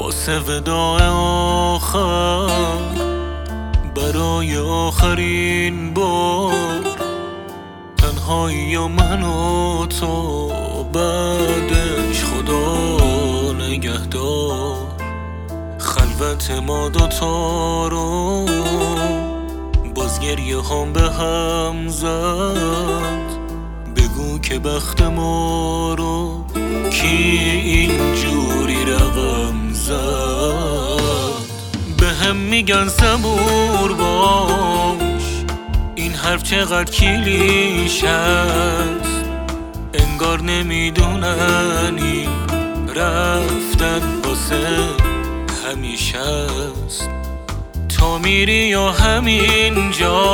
واسه وداع آخر، برای آخرین بار، تنهایی و من و تو، بعدش خدا نگهدار. خلوت ما دوتا رو باز گریه هم به هم زد. بگو که بخت ما رو کی اینجوری رقم زد. به هم میگن صبور باش، این حرف چقدر کلیشه است. انگار نمیدونن این رفتن واسه همیشه است. تا میری یا همین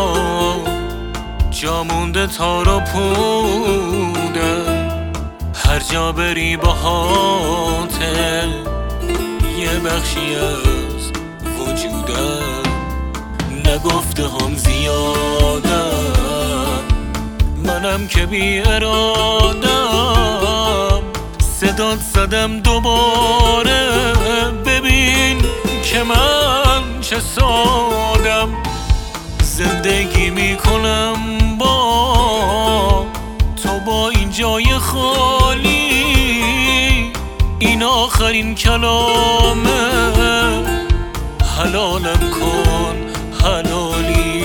جا مونده تار و پودم. هر جا بری باهاته یه بخشی از وجودم. نگفته هم زیادم، منم که بی ارادم. صدات زدم دوباره، ببین که من چه سادم. زندگی میکنم با تو، با این جای خالی. این آخرین کلامه، حلالم کن حلالی.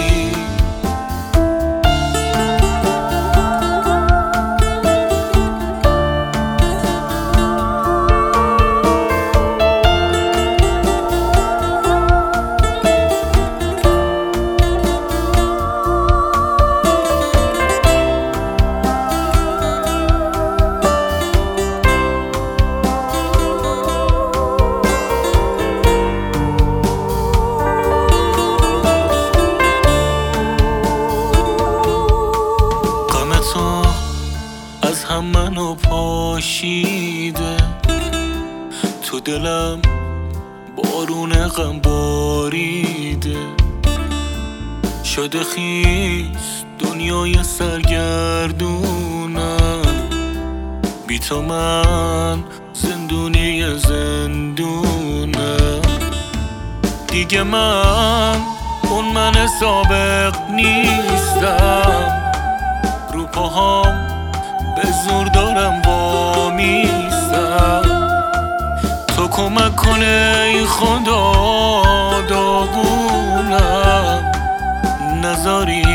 از هم منو پاشیده، تو دلم بارون غم باریده. شده خیس دنیای سرگردونم، بی تو من زندونی زندونم. دیگه من اون من سابق نیستم، رو پاهام به زور دارم وامیستم. تو کمک کنه ای خدا، داغونم نذاری